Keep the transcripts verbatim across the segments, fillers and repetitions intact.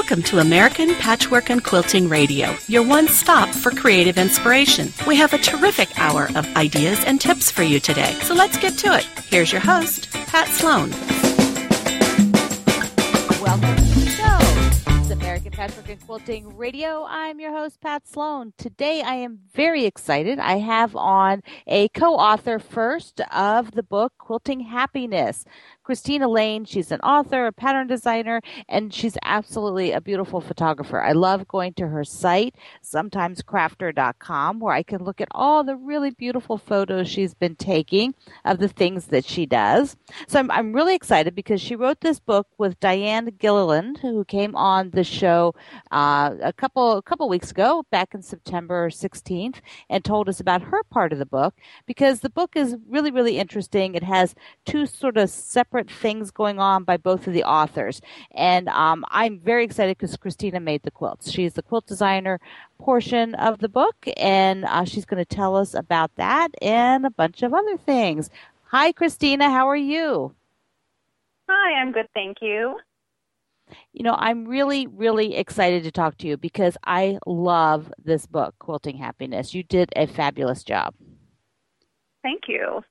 Welcome to American Patchwork and Quilting Radio, your one stop for creative inspiration. We have a terrific hour of ideas and tips for you today, so let's get to it. Here's your host, Pat Sloan. Welcome to the show. It's American Patchwork and Quilting Radio. I'm your host, Pat Sloan. Today I am very excited. I have on a co-author first of the book, Quilting Happiness. Christina Lane, she's an author, a pattern designer, and she's absolutely a beautiful photographer. I love going to her site, sometimes crafter dot com, where I can look at all the really beautiful photos she's been taking of the things that she does. So I'm, I'm really excited because she wrote this book with Diane Gilliland, who came on the show uh, a couple a couple weeks ago, back in September sixteenth, and told us about her part of the book, because the book is really, really interesting. It has two sort of separate things going on by both of the authors. And um, I'm very excited because Christina made the quilts. She's the quilt designer portion of the book, and uh, she's going to tell us about that and a bunch of other things. Hi, Christina. How are you? Hi, I'm good, thank you. You know, I'm really, really excited to talk to you because I love this book, Quilting Happiness. You did a fabulous job. Thank you.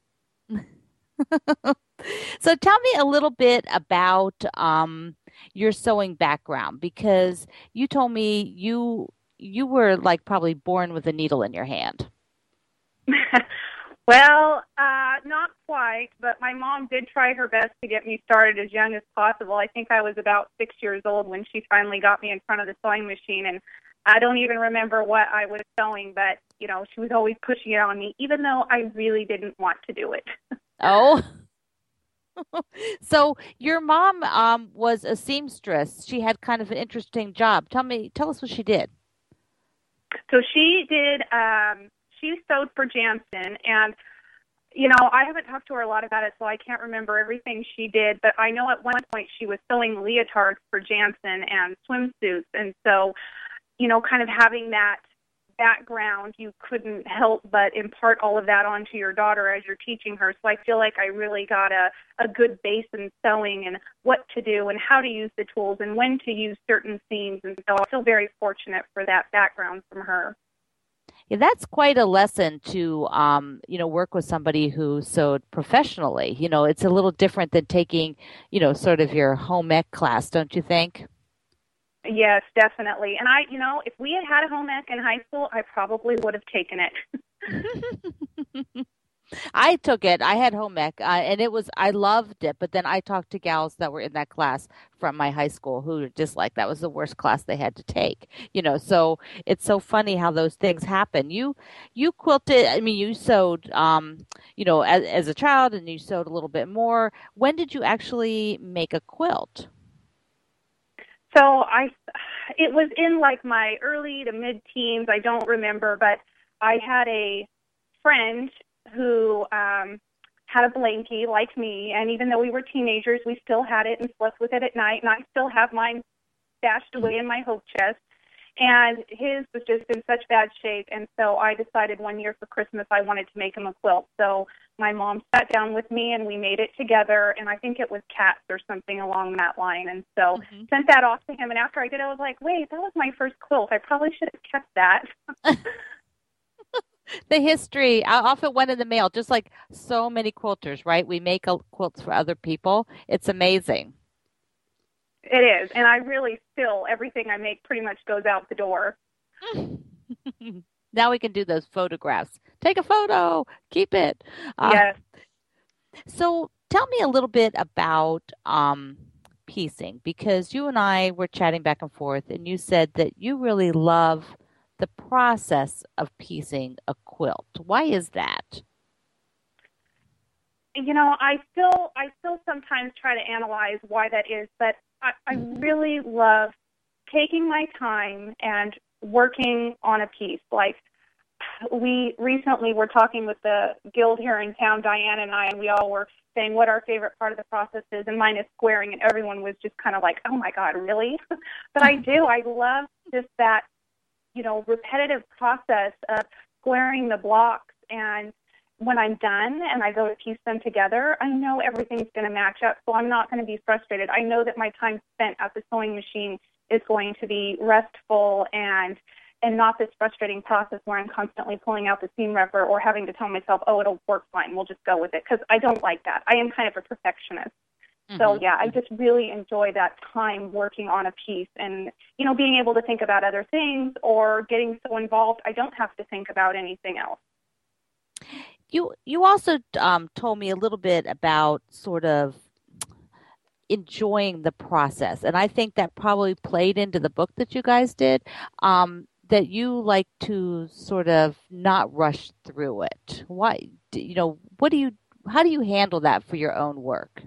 So tell me a little bit about um, your sewing background, because you told me you you were like probably born with a needle in your hand. Well, uh, not quite, but my mom did try her best to get me started as young as possible. I think I was about six years old when she finally got me in front of the sewing machine, and I don't even remember what I was sewing, but, you know, she was always pushing it on me, even though I really didn't want to do it. Oh. So your mom um, was a seamstress. She had kind of an interesting job. Tell me, tell us what she did. So she did, um, she sewed for Jansen, and, you know, I haven't talked to her a lot about it, so I can't remember everything she did, but I know at one point she was sewing leotards for Jansen and swimsuits, and so, you know, kind of having that background, you couldn't help but impart all of that onto your daughter as you're teaching her. So I feel like I really got a, a good base in sewing and what to do and how to use the tools and when to use certain seams. And so I feel very fortunate for that background from her. Yeah, that's quite a lesson to, um, you know, work with somebody who sewed professionally. You know, it's a little different than taking, you know, sort of your home ec class, don't you think? Yes, definitely. And I, you know, if we had had a home ec in high school, I probably would have taken it. I took it. I had home ec, uh, and it was, I loved it. But then I talked to gals that were in that class from my high school who were just like, that was the worst class they had to take. You know, so it's so funny how those things happen. You, you quilted, I mean, you sewed, um, you know, as, as a child, and you sewed a little bit more. When did you actually make a quilt? So I, it was in like my early to mid-teens. I don't remember, but I had a friend who um, had a blankie like me, and even though we were teenagers, we still had it and slept with it at night, and I still have mine stashed away in my hope chest. And his was just in such bad shape, and so I decided one year for Christmas I wanted to make him a quilt. So my mom sat down with me, and we made it together, and I think it was cats or something along that line. And so mm-hmm. sent that off to him, and after I did, I was like, wait, that was my first quilt. I probably should have kept that. The history I often went in the mail, just like so many quilters, right? We make a, quilts for other people. It's amazing. It is, and I really still, everything I make pretty much goes out the door. Now we can do those photographs. Take a photo, keep it. Uh, yes. So tell me a little bit about um, piecing, because you and I were chatting back and forth, and you said that you really love the process of piecing a quilt. Why is that? You know, I still, I still sometimes try to analyze why that is, but I, I really love taking my time and working on a piece. Like, we recently were talking with the guild here in town, Diane and I, and we all were saying what our favorite part of the process is, and mine is squaring, and everyone was just kind of like, oh my God, really? But I do. I love just that, you know, repetitive process of squaring the blocks and when I'm done and I go to piece them together, I know everything's going to match up, so I'm not going to be frustrated. I know that my time spent at the sewing machine is going to be restful and and not this frustrating process where I'm constantly pulling out the seam ripper or having to tell myself, oh, it'll work fine, we'll just go with it, because I don't like that. I am kind of a perfectionist. Mm-hmm. So, yeah, I just really enjoy that time working on a piece and, you know, being able to think about other things or getting so involved I don't have to think about anything else. You you also um, told me a little bit about sort of enjoying the process, and I think that probably played into the book that you guys did, um, that you like to sort of not rush through it. Why, you know, what do you, how do you handle that for your own work?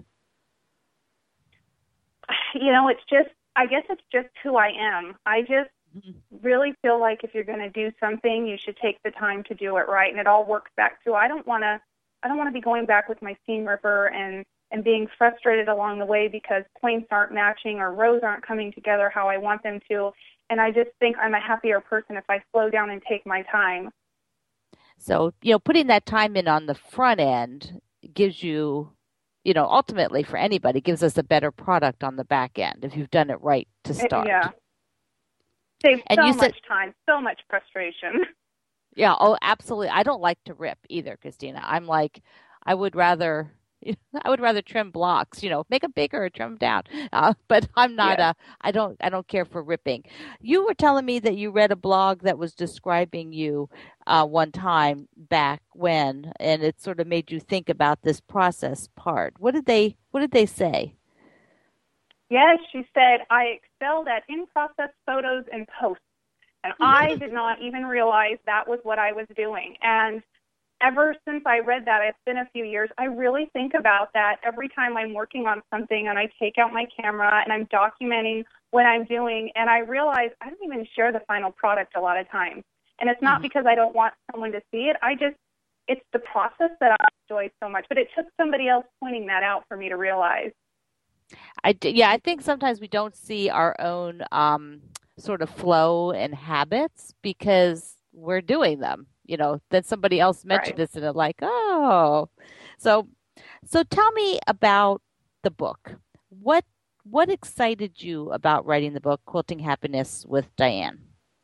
You know, it's just, I guess it's just who I am. I just really feel like if you're going to do something, you should take the time to do it right. And it all works back to, I don't want to, I don't want to be going back with my seam ripper and, and being frustrated along the way because points aren't matching or rows aren't coming together how I want them to. And I just think I'm a happier person if I slow down and take my time. So, you know, putting that time in on the front end gives you, you know, ultimately for anybody, gives us a better product on the back end if you've done it right to start. Yeah. Saves and so you much said, time, so much frustration. Yeah. Oh, absolutely. I don't like to rip either, Christina. I'm like, I would rather, I would rather trim blocks, you know, make them bigger or trim them down. Uh, but I'm not, yes. uh, I don't, I don't care for ripping. You were telling me that you read a blog that was describing you uh, one time back when, and it sort of made you think about this process part. What did they, what did they say? Yes, she said, I excelled at in-process photos and posts. And I did not even realize that was what I was doing. And ever since I read that, it's been a few years, I really think about that every time I'm working on something and I take out my camera and I'm documenting what I'm doing. And I realize I don't even share the final product a lot of times. And it's not mm-hmm. because I don't want someone to see it. I just, it's the process that I enjoy so much. But it took somebody else pointing that out for me to realize. I, yeah, I think sometimes we don't see our own um, sort of flow and habits because we're doing them. You know, then somebody else mentioned right. this and they're like, oh. So so tell me about the book. What what excited you about writing the book, Quilting Happiness with Diane?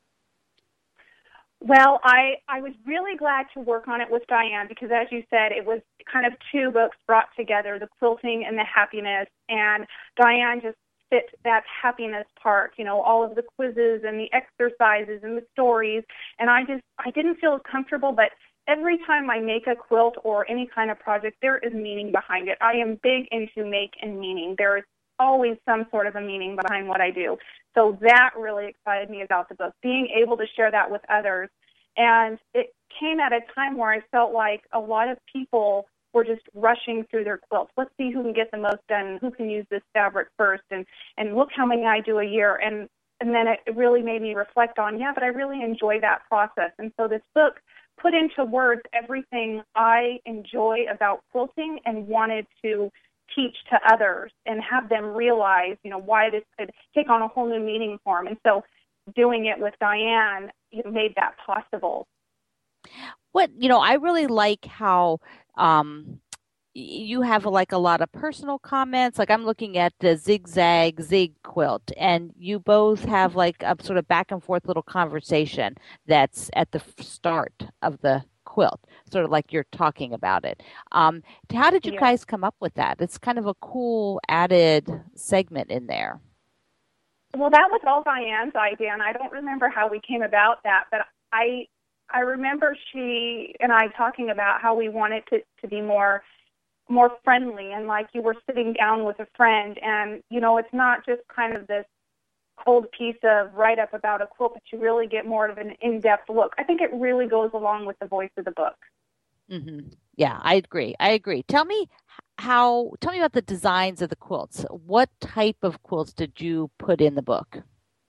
Well, I, I was really glad to work on it with Diane because, as you said, it was kind of two books brought together, the quilting and the happiness, and Diane just fit that happiness part, you know, all of the quizzes and the exercises and the stories, and I just, I didn't feel as comfortable, but every time I make a quilt or any kind of project, there is meaning behind it. I am big into make and meaning. There is always some sort of a meaning behind what I do. So that really excited me about the book, being able to share that with others. And it came at a time where I felt like a lot of people were just rushing through their quilts. Let's see who can get the most done, who can use this fabric first, and, and look how many I do a year. And, and then it really made me reflect on, yeah, but I really enjoy that process. And so this book put into words everything I enjoy about quilting and wanted to teach to others and have them realize, you know, why this could take on a whole new meaning for them. And so doing it with Diane, you know, made that possible. What, you know, I really like how um, you have like a lot of personal comments. Like I'm looking at the Zigzag Zig quilt, and you both have like a sort of back and forth little conversation that's at the start of the quilt, sort of like you're talking about it. Um, how did you yeah. guys come up with that? It's kind of a cool added segment in there. Well, that was all Diane's idea, and I don't remember how we came about that, but I I remember she and I talking about how we wanted to, to be more more friendly and like you were sitting down with a friend, and, you know, it's not just kind of this cold piece of write-up about a quilt, but you really get more of an in-depth look. I think it really goes along with the voice of the book. Mm-hmm. Yeah, I agree. I agree. Tell me how, tell me about the designs of the quilts. What type of quilts did you put in the book?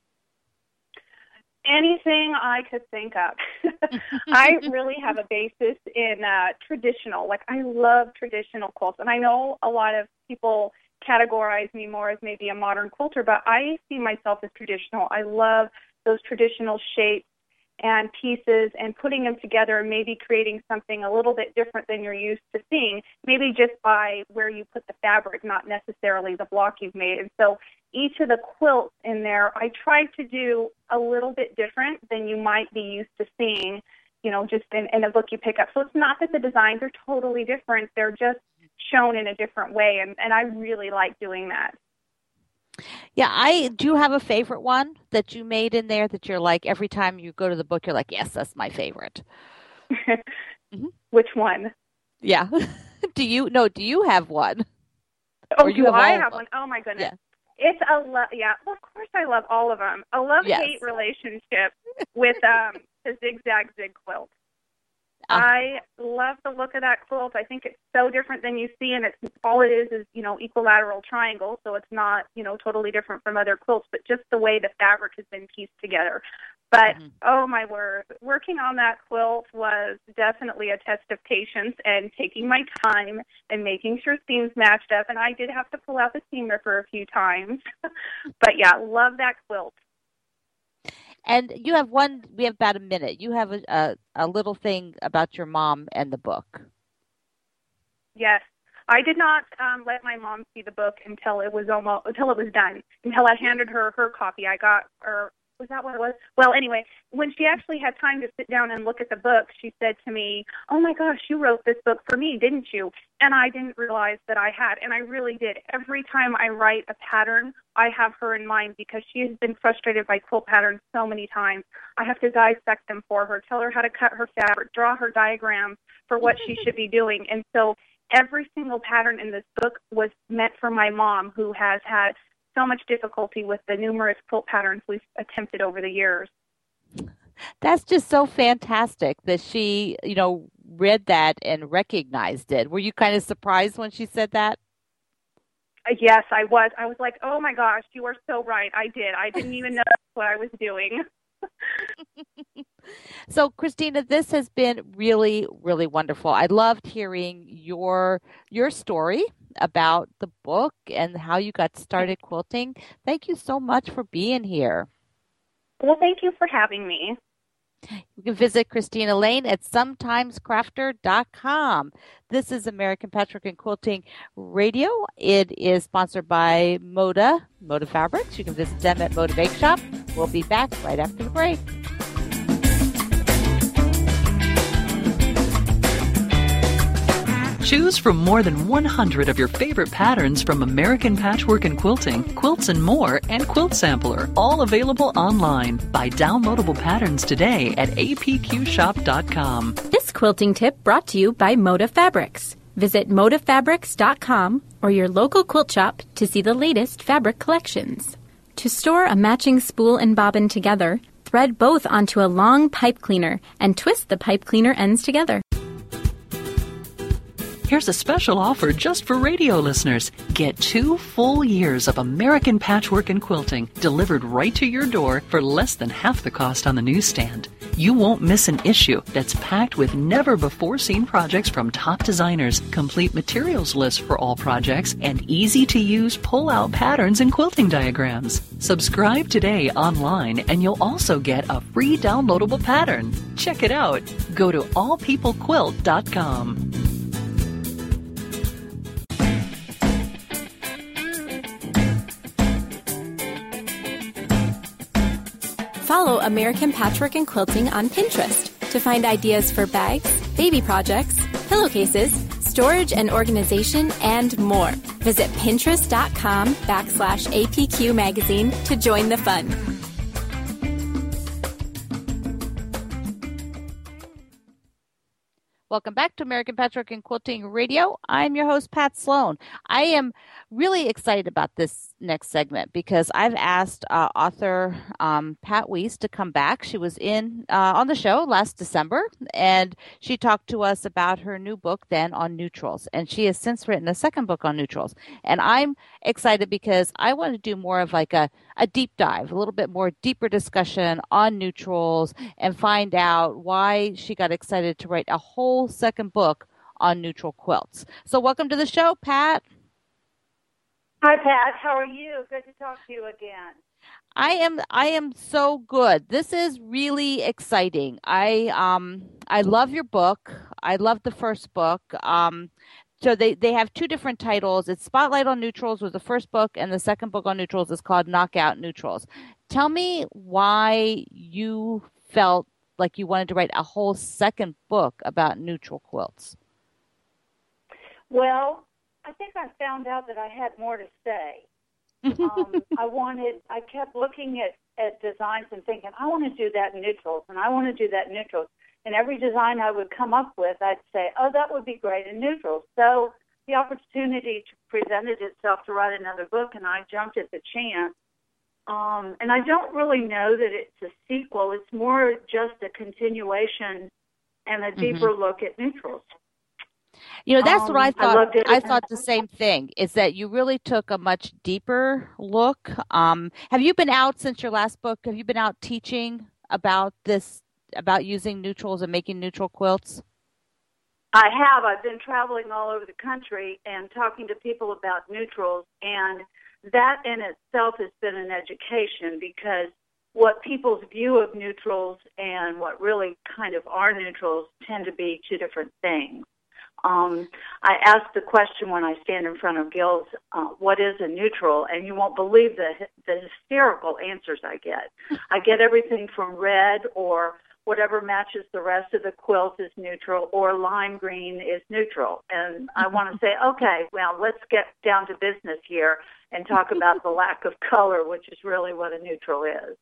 Anything I could think of. I really have a basis in uh, traditional. Like, I love traditional quilts, and I know a lot of people categorize me more as maybe a modern quilter, but I see myself as traditional. I love those traditional shapes, and pieces and putting them together and maybe creating something a little bit different than you're used to seeing, maybe just by where you put the fabric, not necessarily the block you've made. And so each of the quilts in there, I tried to do a little bit different than you might be used to seeing, you know, just in, in a book you pick up. So it's not that the designs are totally different. They're just shown in a different way, and, and I really like doing that. Yeah, I do have a favorite one that you made in there that you're like, every time you go to the book, you're like, yes, that's my favorite. Mm-hmm. Which one? Yeah. do you, no, do you have one? Oh, do I have one? Oh, my goodness. Yeah. It's a love, yeah, well, of course I love all of them. A love-hate yes. relationship with um, the Zigzag Zig quilt. I love the look of that quilt. I think it's so different than you see, and it's all it is is, you know, equilateral triangle, so it's not, you know, totally different from other quilts, but just the way the fabric has been pieced together. But, mm-hmm. oh, my word, working on that quilt was definitely a test of patience and taking my time and making sure seams matched up, and I did have to pull out the seam ripper a few times. But, yeah, love that quilt. And you have one, we have about a minute. You have a, a, a little thing about your mom and the book. Yes. I did not um, let my mom see the book until it was almost, until it was done, until I handed her her copy. I got, or was that what it was? Well, anyway, when she actually had time to sit down and look at the book, she said to me, oh my gosh, you wrote this book for me, didn't you? And I didn't realize that I had, and I really did. Every time I write a pattern, I have her in mind because she has been frustrated by quilt patterns so many times. I have to dissect them for her, tell her how to cut her fabric, draw her diagrams for what she should be doing. And so every single pattern in this book was meant for my mom, who has had so much difficulty with the numerous quilt patterns we've attempted over the years. That's just so fantastic that she, you know, read that and recognized it. Were you kind of surprised when she said that? Uh, yes, I was. I was like, oh my gosh, you are so right. I did. I didn't even know what I was doing. So, Christina, this has been really, really wonderful. I loved hearing your your story about the book and how you got started quilting. Thank you so much for being here. Well, thank you for having me. You can visit Christina Lane at sometimescrafter dot com. This is American Patchwork and Quilting Radio. It is sponsored by Moda, Moda Fabrics. You can visit them at Moda Bake Shop. We'll be back right after the break. Choose from more than one hundred of your favorite patterns from American Patchwork and Quilting, Quilts and More, and Quilt Sampler, all available online. Buy downloadable patterns today at A P Q shop dot com. This quilting tip brought to you by Moda Fabrics. Visit moda fabrics dot com or your local quilt shop to see the latest fabric collections. To store a matching spool and bobbin together, thread both onto a long pipe cleaner and twist the pipe cleaner ends together. Here's a special offer just for radio listeners. Get two full years of American Patchwork and Quilting delivered right to your door for less than half the cost on the newsstand. You won't miss an issue that's packed with never-before-seen projects from top designers, complete materials lists for all projects, and easy-to-use pull-out patterns and quilting diagrams. Subscribe today online, and you'll also get a free downloadable pattern. Check it out. Go to all people quilt dot com. Follow American Patchwork and Quilting on Pinterest to find ideas for bags, baby projects, pillowcases, storage and organization, and more. Visit pinterest.com backslash APQ magazine to join the fun. Welcome back to American Patchwork and Quilting Radio. I'm your host, Pat Sloan. I am really excited about this next segment because I've asked uh, author um, Pat Weiss to come back. She was in uh, on the show last December, and she talked to us about her new book then on neutrals. And she has since written a second book on neutrals. And I'm excited because I want to do more of like a, a deep dive, a little bit more deeper discussion on neutrals and find out why she got excited to write a whole second book on neutral quilts. So welcome to the show, Pat. Hi, Pat. How are you? Good to talk to you again. I am I am so good. This is really exciting. I um I love your book. I love the first book. Um so they, they have two different titles. It's Spotlight on Neutrals was the first book, and the second book on neutrals is called Knockout Neutrals. Tell me why you felt like you wanted to write a whole second book about neutral quilts. Well, I think I found out that I had more to say. um, I wanted, I kept looking at, at designs and thinking, I want to do that in neutrals, and I want to do that in neutrals. And every design I would come up with, I'd say, oh, that would be great in neutrals. So the opportunity presented itself to write another book, and I jumped at the chance. Um, and I don't really know that it's a sequel. It's more just a continuation and a deeper mm-hmm. look at neutrals. You know, that's um, what I thought. I, I thought the same thing, is that you really took a much deeper look. Um, have you been out since your last book? Have you been out teaching about this, about using neutrals and making neutral quilts? I have. I've been traveling all over the country and talking to people about neutrals, and that in itself has been an education, because what people's view of neutrals and what really kind of are neutrals tend to be two different things. Um, I ask the question when I stand in front of gills, uh, what is a neutral? And you won't believe the, the hysterical answers I get. I get everything from red or whatever matches the rest of the quilt is neutral, or lime green is neutral. And I want to say, okay, well, let's get down to business here and talk about the lack of color, which is really what a neutral is.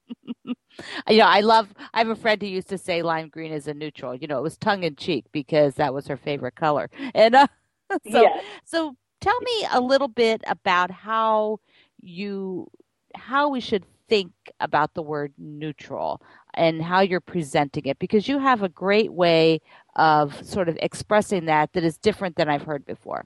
You know, I love, I have a friend who used to say lime green is a neutral. You know, it was tongue in cheek because that was her favorite color. And uh, so, yes. so tell me a little bit about how you, how we should think about the word neutral and how you're presenting it, because you have a great way of sort of expressing that that is different than I've heard before.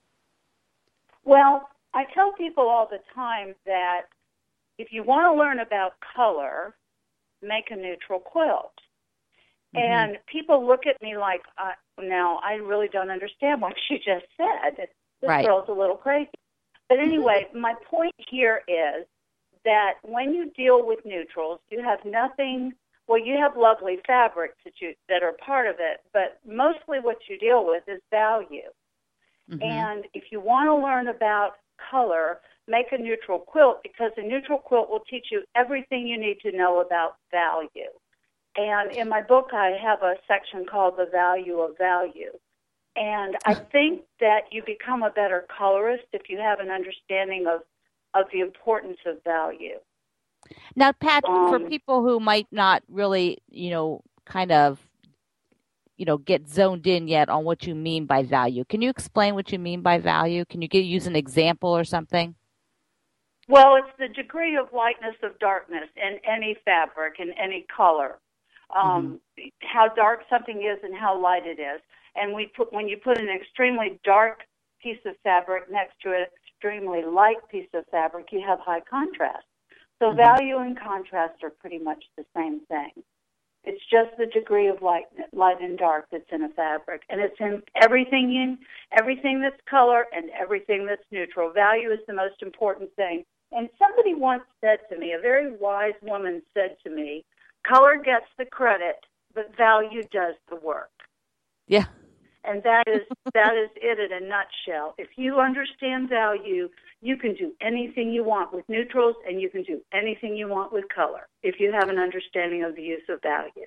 Well, I tell people all the time that if you want to learn about color, make a neutral quilt. Mm-hmm. And people look at me like, uh, now, I really don't understand what she just said. This right. girl's a little crazy. But anyway, my point here is that when you deal with neutrals, you have nothing, well, you have lovely fabrics that, you, that are part of it, but mostly what you deal with is value. Mm-hmm. And if you want to learn about color, make a neutral quilt, because a neutral quilt will teach you everything you need to know about value. And in my book, I have a section called The Value of Value. And I think that you become a better colorist if you have an understanding of, of the importance of value. Now, Pat, um, for people who might not really, you know, kind of, you know, get zoned in yet on what you mean by value, can you explain what you mean by value? Can you get, use an example or something? Well, it's the degree of lightness of darkness in any fabric, in any color. Um, mm-hmm. How dark something is and how light it is. And we put, when you put an extremely dark piece of fabric next to an extremely light piece of fabric, you have high contrast. So mm-hmm. value and contrast are pretty much the same thing. It's just the degree of light, light and dark that's in a fabric, and it's in everything in everything that's color and everything that's neutral. Value is the most important thing. And somebody once said to me, a very wise woman said to me, color gets the credit, but value does the work. Yeah. And that is that is it in a nutshell. If you understand value, you can do anything you want with neutrals, and you can do anything you want with color if you have an understanding of the use of value.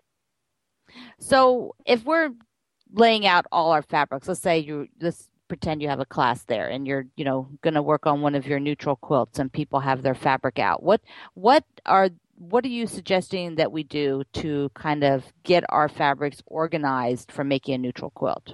So if we're laying out all our fabrics, let's say you let's pretend you have a class there and you're, you know, going to work on one of your neutral quilts and people have their fabric out. What what are what are you suggesting that we do to kind of get our fabrics organized for making a neutral quilt?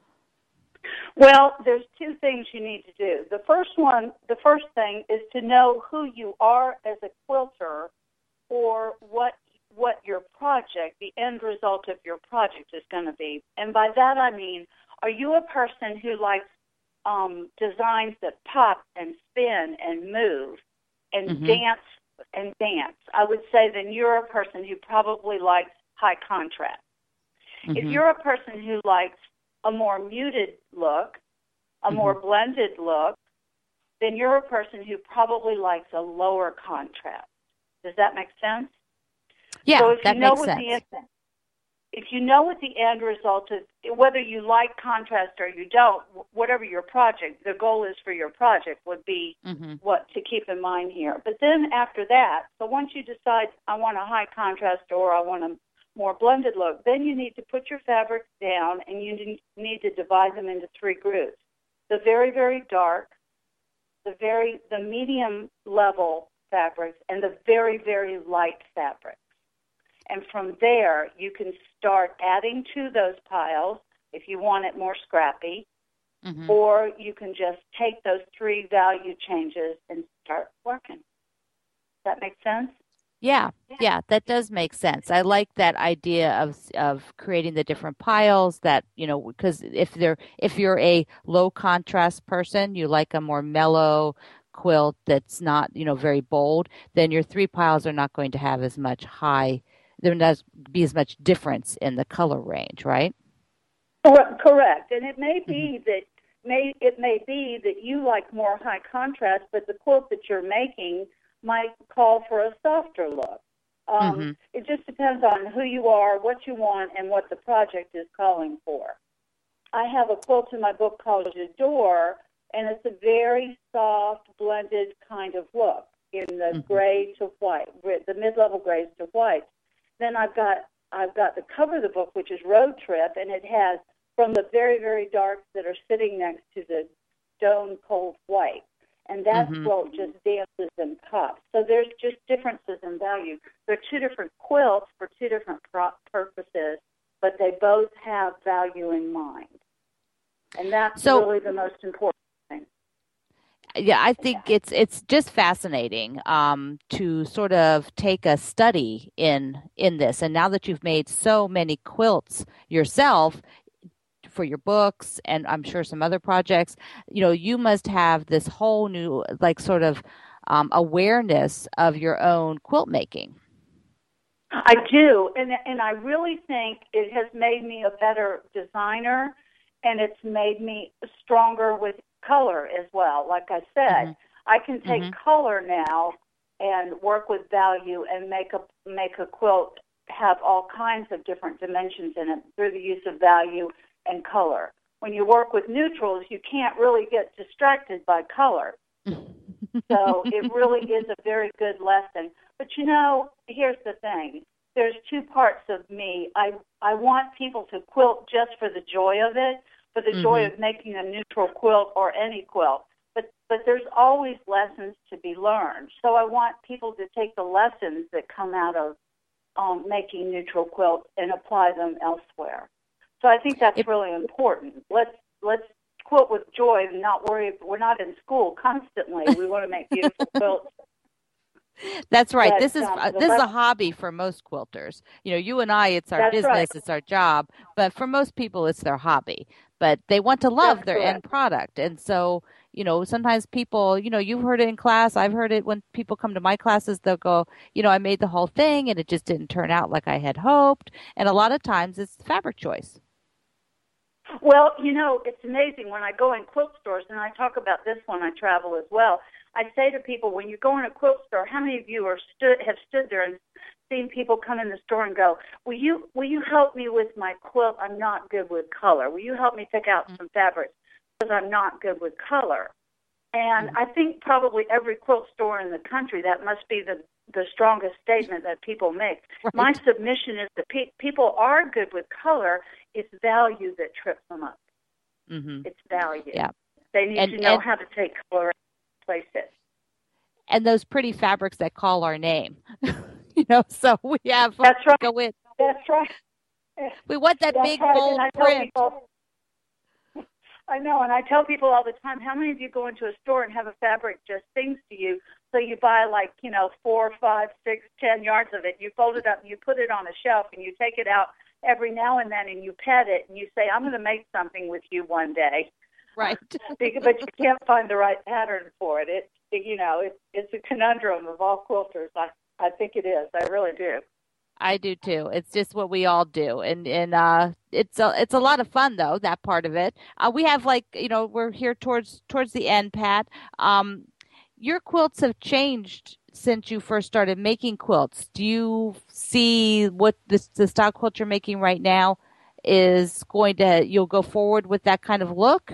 Well, there's two things you need to do. The first one, the first thing is to know who you are as a quilter, or what what your project, the end result of your project is going to be. And by that I mean, are you a person who likes um, designs that pop and spin and move and mm-hmm. dance and dance? I would say then you're a person who probably likes high contrast. Mm-hmm. If you're a person who likes a more muted look, a mm-hmm. more blended look, then you're a person who probably likes a lower contrast. Does that make sense? Yeah, so if that you know makes what sense. The, if you know what the end result is, whether you like contrast or you don't, whatever your project, the goal is for your project would be Mm-hmm. what to keep in mind here. But then after that, so once you decide I want a high contrast or I want a more blended look, then you need to put your fabrics down and you need to divide them into three groups. The very, very dark, the very, the medium level fabrics, and the very, very light fabrics. And from there, you can start adding to those piles if you want it more scrappy, Mm-hmm. or you can just take those three value changes and start working. Does that make sense? Yeah, yeah, that does make sense. I like that idea of of creating the different piles that, you know, because if they're if you're a low contrast person, you like a more mellow quilt that's not, you know, very bold, then your three piles are not going to have as much high, there does be as much difference in the color range, right? Correct. And it may be mm-hmm. that may it may be that you like more high contrast, but the quilt that you're making might call for a softer look. Um, mm-hmm. It just depends on who you are, what you want, and what the project is calling for. I have a quilt in my book called J'adore, and it's a very soft, blended kind of look in the mm-hmm. gray to white, the mid-level grays to white. Then I've got I've got the cover of the book, which is Road Trip, and it has from the very, very darks that are sitting next to the stone cold white. And that mm-hmm. quilt just dances and pops. So there's just differences in value. They're two different quilts for two different pro- purposes, but they both have value in mind. And that's so, really the most important thing. Yeah, I think yeah. it's it's just fascinating um, to sort of take a study in in this. And now that you've made so many quilts yourself, for your books and I'm sure some other projects, you know, you must have this whole new, like, sort of um, awareness of your own quilt making. I do, and and I really think it has made me a better designer, and it's made me stronger with color as well. Like I said, mm-hmm. I can take mm-hmm. color now and work with value and make a make a quilt have all kinds of different dimensions in it through the use of value and color. When you work with neutrals, you can't really get distracted by color. So it really is a very good lesson. But you know, here's the thing. There's two parts of me. I I want people to quilt just for the joy of it, for the mm-hmm. joy of making a neutral quilt or any quilt. But but there's always lessons to be learned. So I want people to take the lessons that come out of um, making neutral quilts and apply them elsewhere. So I think that's really important. Let's let's quilt with joy and not worry. We're not in school constantly. We want to make beautiful quilts. That's right. But, this is um, uh, this left- is a hobby for most quilters. You know, you and I, it's our that's business, right. It's our job. But for most people, it's their hobby. But they want to love that's their correct. end product. And so, you know, sometimes people, you know, you've heard it in class. I've heard it when people come to my classes. They'll go, you know, I made the whole thing and it just didn't turn out like I had hoped. And a lot of times it's fabric choice. Well, you know, it's amazing when I go in quilt stores, and I talk about this when I travel as well. I say to people, when you go in a quilt store, how many of you are stood have stood there and seen people come in the store and go, will you will you help me with my quilt? I'm not good with color. Will you help me pick out some fabrics because I'm not good with color? And I think probably every quilt store in the country, that must be the the strongest statement that people make. Right. My submission is that pe- people are good with color. It's value that trips them up. Mm-hmm. It's value. Yeah. They need and, to know and, how to take color and place it. And those pretty fabrics that call our name. You know, so we have That's right. go in. That's right. We want that That's big right. bold and I tell print. People, I know, and I tell people all the time, how many of you go into a store and have a fabric just sings to you, so you buy like, you know, four, five, six, ten yards of it, you fold it up and you put it on a shelf and you take it out every now and then and you pet it and you say, I'm going to make something with you one day. Right. But you can't find the right pattern for it. It, it you know, it, it's a conundrum of all quilters. I, I think it is. I really do. I do too. It's just what we all do, and and uh, it's a it's a lot of fun though. That part of it. Uh, we have like you know we're here towards towards the end, Pat. Um, your quilts have changed since you first started making quilts. Do you see what this the style quilt you're making right now is going to? You'll go forward with that kind of look.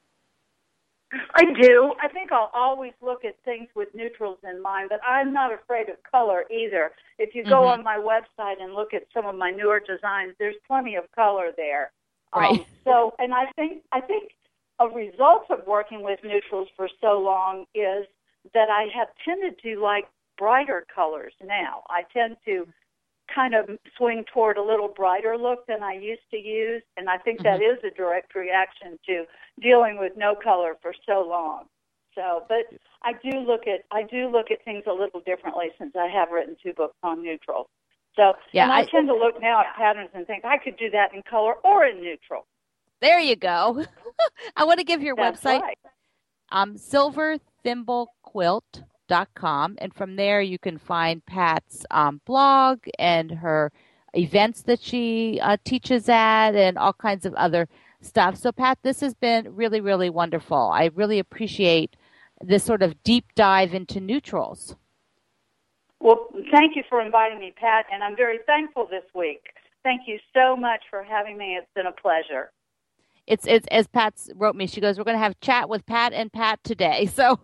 I do. I think I'll always look at things with neutrals in mind, but I'm not afraid of color either. If you go mm-hmm. on my website and look at some of my newer designs, there's plenty of color there. Right. Um, so, and I think I think a result of working with neutrals for so long is that I have tended to like brighter colors now. I tend to kind of swing toward a little brighter look than I used to use, and I think mm-hmm. that is a direct reaction to dealing with no color for so long. So, but I do look at I do look at things a little differently since I have written two books on neutral. So, yeah, and I, I tend to look now at patterns and think I could do that in color or in neutral. There you go. I want to give your That's website, right. um, silver thimble quilt dot com, and from there you can find Pat's um, blog and her events that she uh, teaches at and all kinds of other stuff. So, Pat, this has been really, really wonderful. I really appreciate this sort of deep dive into neutrals. Well, thank you for inviting me, Pat, and I'm very thankful this week. Thank you so much for having me. It's been a pleasure. It's, it's as Pat wrote me, she goes, we're going to have chat with Pat and Pat today. So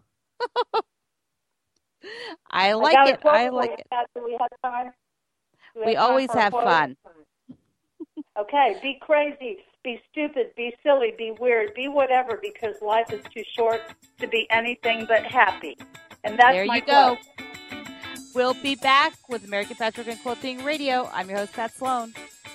I like I it. I like it. Pat, do we have time? We, we have always time have fun. Okay, be crazy, be stupid, be silly, be weird, be whatever, because life is too short to be anything but happy. And that's there my you go. quote. We'll be back with American Patchwork and Quilting Radio. I'm your host, Pat Sloan.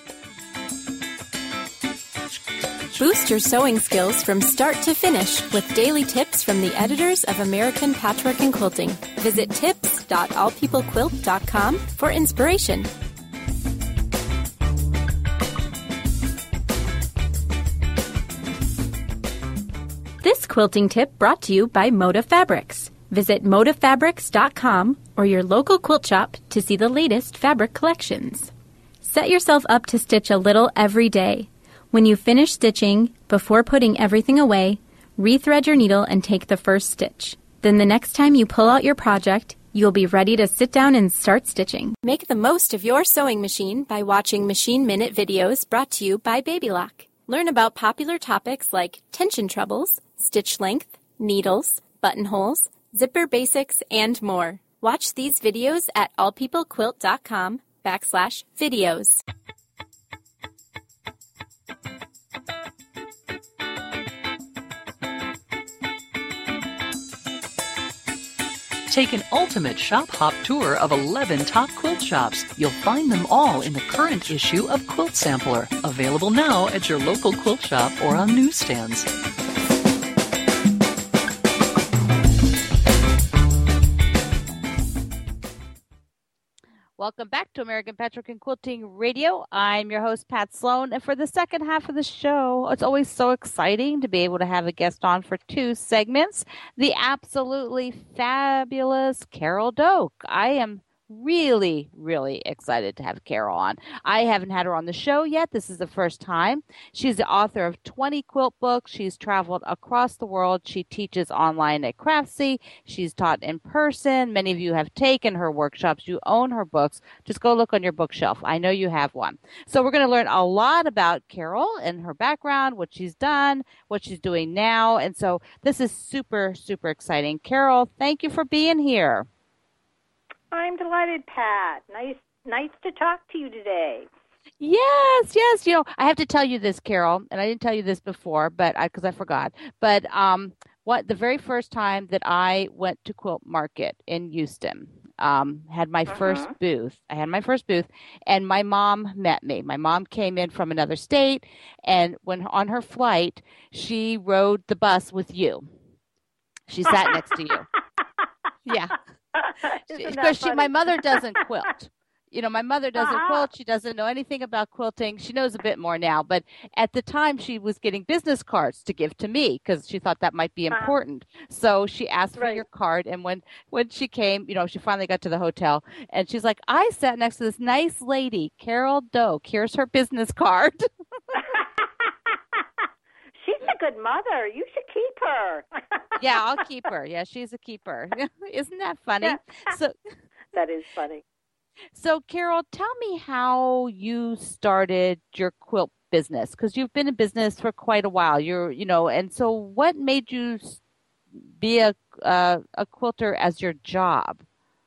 Boost your sewing skills from start to finish with daily tips from the editors of American Patchwork and Quilting. Visit tips dot all people quilt dot com for inspiration. This quilting tip brought to you by Moda Fabrics. Visit moda fabrics dot com or your local quilt shop to see the latest fabric collections. Set yourself up to stitch a little every day. When you finish stitching, before putting everything away, rethread your needle and take the first stitch. Then the next time you pull out your project, you'll be ready to sit down and start stitching. Make the most of your sewing machine by watching Machine Minute videos brought to you by Babylock. Learn about popular topics like tension trebles, stitch length, needles, buttonholes, zipper basics, and more. Watch these videos at all people quilt dot com backslash videos. Take an ultimate shop hop tour of eleven top quilt shops. You'll find them all in the current issue of Quilt Sampler, available now at your local quilt shop or on newsstands. Welcome back to American Patchwork and Quilting Radio. I'm your host, Pat Sloan. And for the second half of the show, it's always so exciting to be able to have a guest on for two segments. The absolutely fabulous Carol Doak. I am really, really excited to have Carol on. I haven't had her on the show yet. This is the first time. She's the author of twenty quilt books. She's traveled across the world. She teaches online at Craftsy. She's taught in person. Many of you have taken her workshops. You own her books. Just go look on your bookshelf. I know you have one. So we're going to learn a lot about Carol and her background, what she's done, what she's doing now. And so this is super, super exciting. Carol, thank you for being here. I'm delighted, Pat. Nice nice to talk to you today. Yes, yes. You know, I have to tell you this, Carol, and I didn't tell you this before, but I, because I forgot. But um, what the very first time that I went to Quilt Market in Houston, um, had my uh-huh. first booth. I had my first booth, and my mom met me. My mom came in from another state, and when on her flight, she rode the bus with you. She sat next to you. Yeah. Because she, my mother doesn't quilt. You know, my mother doesn't Uh-huh. quilt. She doesn't know anything about quilting. She knows a bit more now, but at the time she was getting business cards to give to me because she thought that might be Uh-huh. important. So she asked for Right. your card. And when, when she came, you know, she finally got to the hotel and she's like, I sat next to this nice lady, Carol Doak. Here's her business card. She's a good mother. You should keep her. Yeah, I'll keep her. Yeah, she's a keeper. Isn't that funny? Yeah. So, That is funny. so Carol, tell me how you started your quilt business because you've been in business for quite a while. You're, you know, and so what made you s- be a uh, a quilter as your job?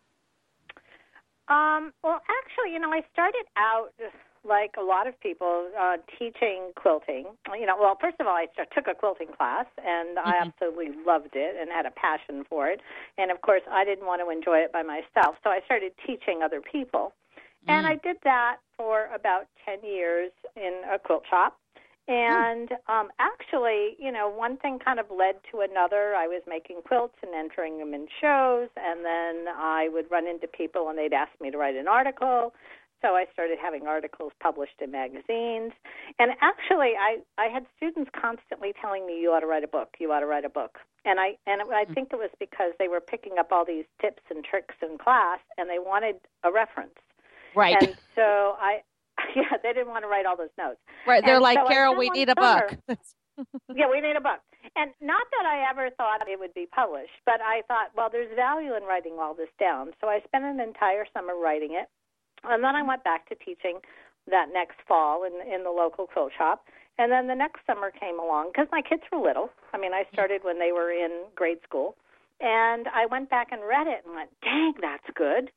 Um, well, actually, you know, I started out like a lot of people uh, teaching quilting. You know, well, first of all, I start, took a quilting class, and I Mhm. absolutely loved it and had a passion for it. And, of course, I didn't want to enjoy it by myself, so I started teaching other people. And Mm. I did that for about ten years in a quilt shop. And um, actually, you know, one thing kind of led to another. I was making quilts and entering them in shows, and then I would run into people and they'd ask me to write an article. So I started having articles published in magazines. And actually, I, I had students constantly telling me, you ought to write a book, you ought to write a book. And I and I think it was because they were picking up all these tips and tricks in class, and they wanted a reference. Right. And so I, yeah, they didn't want to write all those notes. Right. They're and like, so I Carol, spent we one need a summer- book. Yeah, we need a book. And not that I ever thought it would be published, but I thought, well, there's value in writing all this down. So I spent an entire summer writing it. And then I went back to teaching that next fall in in the local quilt shop. And then the next summer came along because my kids were little. I mean, I started when they were in grade school. And I went back and read it and went, dang, that's good.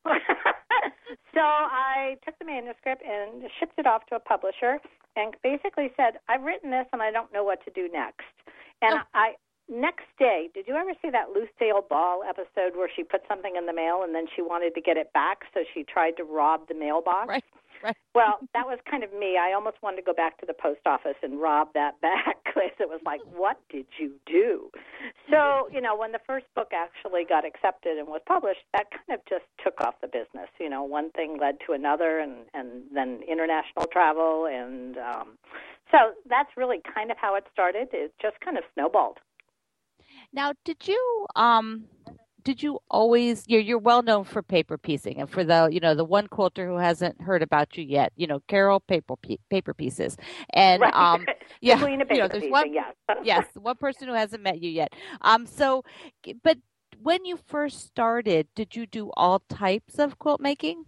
So I took the manuscript and shipped it off to a publisher and basically said, I've written this and I don't know what to do next. And Oh. I next day, did you ever see that Lucille Ball episode where she put something in the mail and then she wanted to get it back, so she tried to rob the mailbox? Right. Right. Well, that was kind of me. I almost wanted to go back to the post office and rob that back because it was like, what did you do? So, you know, when the first book actually got accepted and was published, that kind of just took off the business. You know, one thing led to another, and, and then international travel. And um, so that's really kind of how it started. It just kind of snowballed. Now, did you um did you always you're you're well known for paper piecing, and for the you know the one quilter who hasn't heard about you yet, you know, Carol paper Pe- paper pieces, and Right. um The yeah, queen of you know, paper there's piecing, one yes. yes one person who hasn't met you yet. Um, so but when you first started, did you do all types of quilt making?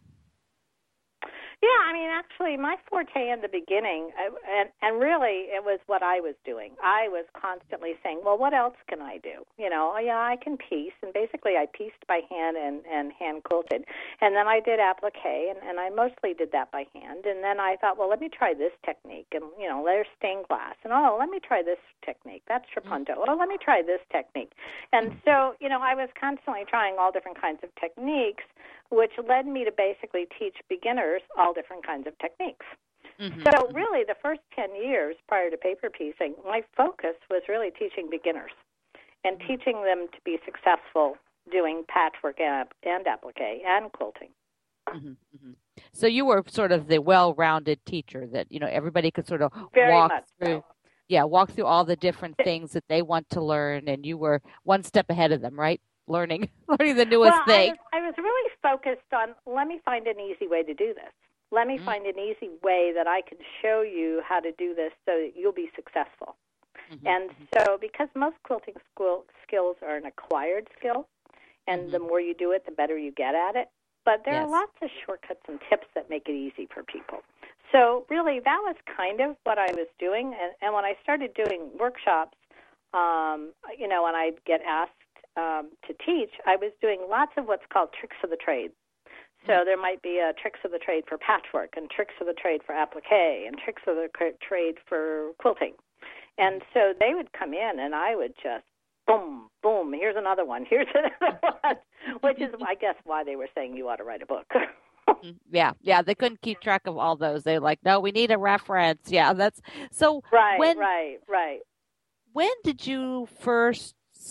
Yeah, I mean, actually, my forte in the beginning, uh, and and really, it was what I was doing. I was constantly saying, "Well, what else can I do?" You know, yeah, I can piece, and basically, I pieced by hand and and hand quilted, and then I did applique, and and I mostly did that by hand. And then I thought, well, let me try this technique, and you know, there's stained glass, and oh, let me try this technique. That's trapunto. Oh, let me try this technique. And so, you know, I was constantly trying all different kinds of techniques, which led me to basically teach beginners all different kinds of techniques. Mm-hmm. So really, the first ten years prior to paper piecing, my focus was really teaching beginners and Mm-hmm. teaching them to be successful doing patchwork and, and applique and quilting. Mm-hmm. Mm-hmm. So you were sort of the well-rounded teacher that you know everybody could sort of Very walk much through. so. Yeah, walk through all the different things that they want to learn, and you were one step ahead of them, right? Learning, learning the newest well, thing. I was, I was really focused on, let me find an easy way to do this. Let me Mm. find an easy way that I can show you how to do this so that you'll be successful. Mm-hmm. And so because most quilting school skills are an acquired skill, and Mm-hmm. the more you do it, the better you get at it, but there Yes. are lots of shortcuts and tips that make it easy for people. So really, that was kind of what I was doing. And, and when I started doing workshops, um, you know, when I'd get asked um, to teach, I was doing lots of what's called tricks of the trade. So there might be a tricks of the trade for patchwork, and tricks of the trade for applique, and tricks of the trade for quilting. And so they would come in, and I would just, boom, boom, here's another one, here's another one, which is, I guess, why they were saying you ought to write a book. Yeah, yeah, they couldn't keep track of all those. They're like, no, we need a reference. Yeah, that's so. Right, when, right, right. When did you first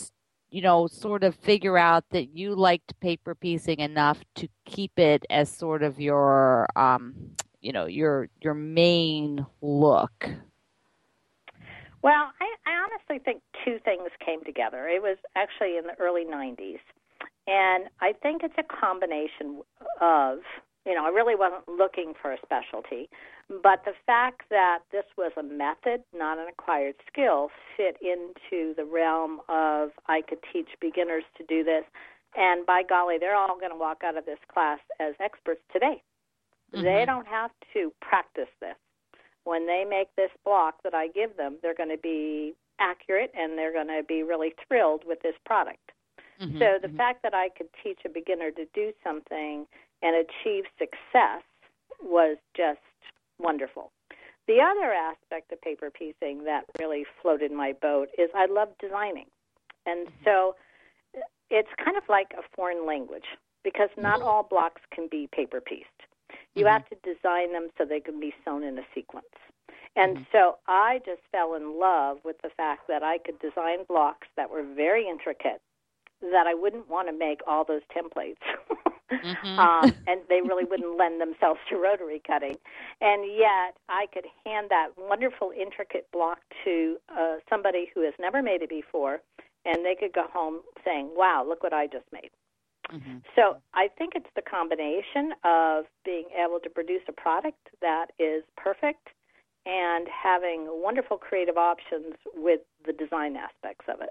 you know, sort of figure out that you liked paper piecing enough to keep it as sort of your, um, you know, your your main look? Well, I, I honestly think two things came together. It was actually in the early nineties. And I think it's a combination of, you know, I really wasn't looking for a specialty, but the fact that this was a method, not an acquired skill, fit into the realm of I could teach beginners to do this. And by golly, they're all going to walk out of this class as experts today. Mm-hmm. They don't have to practice this. When they make this block that I give them, they're going to be accurate and they're going to be really thrilled with this product. Mm-hmm. So the mm-hmm. fact that I could teach a beginner to do something and achieve success was just wonderful. The other aspect of paper piecing that really floated my boat is I love designing. And mm-hmm. so it's kind of like a foreign language because not all blocks can be paper pieced. You mm-hmm. have to design them so they can be sewn in a sequence. And mm-hmm. so I just fell in love with the fact that I could design blocks that were very intricate, that I wouldn't want to make all those templates. mm-hmm. um, and they really wouldn't lend themselves to rotary cutting. And yet I could hand that wonderful, intricate block to uh, somebody who has never made it before, and they could go home saying, wow, look what I just made. Mm-hmm. So I think it's the combination of being able to produce a product that is perfect and having wonderful creative options with the design aspects of it.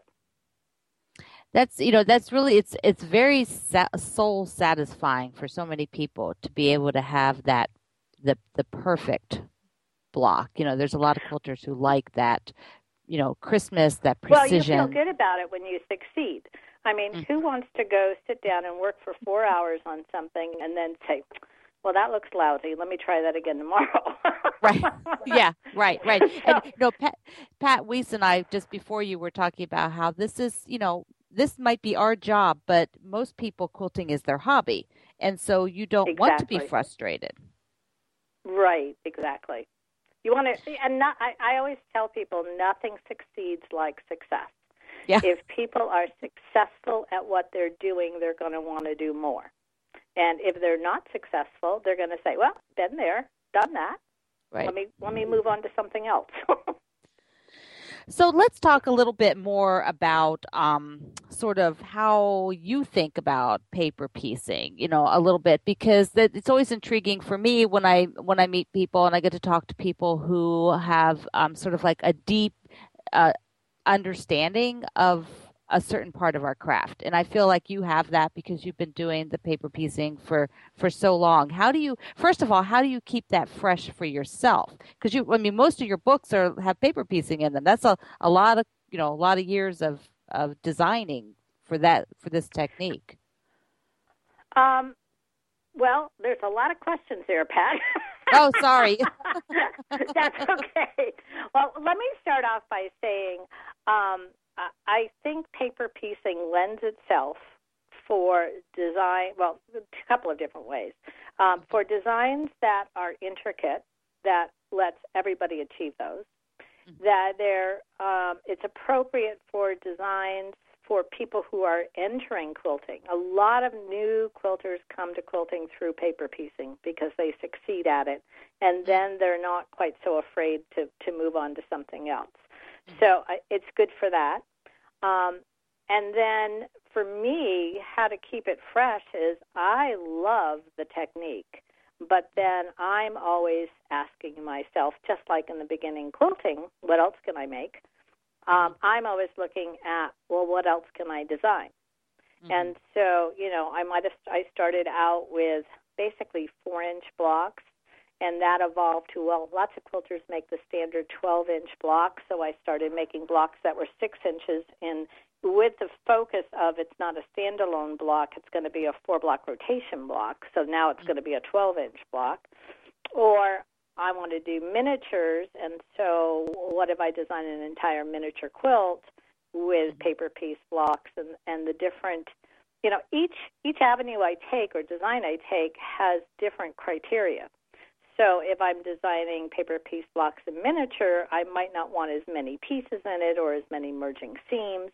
That's, you know, that's really, it's it's very sa- soul satisfying for so many people to be able to have that, the the perfect block. You know, there's a lot of quilters who like that, you know, crispness, that precision. Well, you feel good about it when you succeed. I mean, mm-hmm. who wants to go sit down and work for four hours on something and then say, well, that looks lousy. Let me try that again tomorrow. Right. Yeah, right, right. And, you know, Pat, Pat Weiss and I, just before you were talking about how this is, you know, this might be our job, but most people, quilting is their hobby. And so you don't exactly. want to be frustrated. Right, exactly. You want to, and not, I, I always tell people nothing succeeds like success. Yeah. If people are successful at what they're doing, they're going to want to do more. And if they're not successful, they're going to say, well, been there, done that. Right. Let me let me move on to something else. So let's talk a little bit more about um, sort of how you think about paper piecing, you know, a little bit, because it's always intriguing for me when I when I meet people and I get to talk to people who have um, sort of like a deep uh, understanding of a certain part of our craft. And I feel like you have that because you've been doing the paper piecing for, for so long. How do you, first of all, how do you keep that fresh for yourself? Because you, I mean, most of your books are have paper piecing in them. That's a, a lot of, you know, a lot of years of, of designing for that, for this technique. Um, well, there's a lot of questions there, Pat. Oh, sorry. That's okay. Well, let me start off by saying, um, I think paper piecing lends itself for design, well, a couple of different ways. Um, for designs that are intricate, that lets everybody achieve those. Mm-hmm. That they're, um, it's appropriate for designs for people who are entering quilting. A lot of new quilters come to quilting through paper piecing because they succeed at it, and then they're not quite so afraid to, to move on to something else. Mm-hmm. So I, it's good for that. Um, and then for me, how to keep it fresh is I love the technique, but then I'm always asking myself, just like in the beginning quilting, what else can I make? Um, I'm always looking at, well, what else can I design? Mm-hmm. And so, you know, I might have I started out with basically four-inch blocks, and that evolved to, well, lots of quilters make the standard twelve-inch block, so I started making blocks that were six inches in, with the focus of it's not a standalone block, it's going to be a four-block rotation block, so now it's going to be a twelve-inch block. Or I want to do miniatures, and so what if I design an entire miniature quilt with paper piece blocks and, and the different, you know, each each avenue I take or design I take has different criteria. So if I'm designing paper piece blocks in miniature, I might not want as many pieces in it or as many merging seams.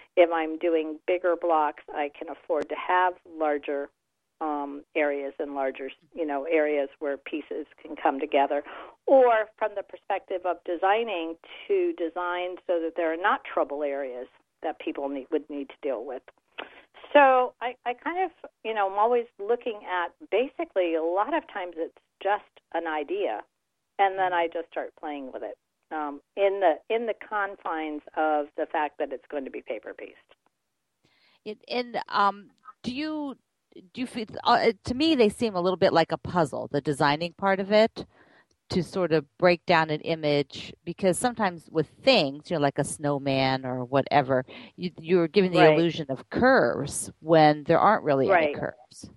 If I'm doing bigger blocks, I can afford to have larger um, areas and larger, you know, areas where pieces can come together. Or from the perspective of designing, to design so that there are not trouble areas that people need, would need to deal with. So I, I kind of, you know, I'm always looking at, basically a lot of times it's just an idea, and then I just start playing with it um, in the in the confines of the fact that it's going to be paper pieced. It, and um, do you do you feel? Uh, to me, they seem a little bit like a puzzle. The designing part of it, to sort of break down an image, because sometimes with things, you know, like a snowman or whatever, you, you're giving the right. illusion of curves when there aren't really right. any curves.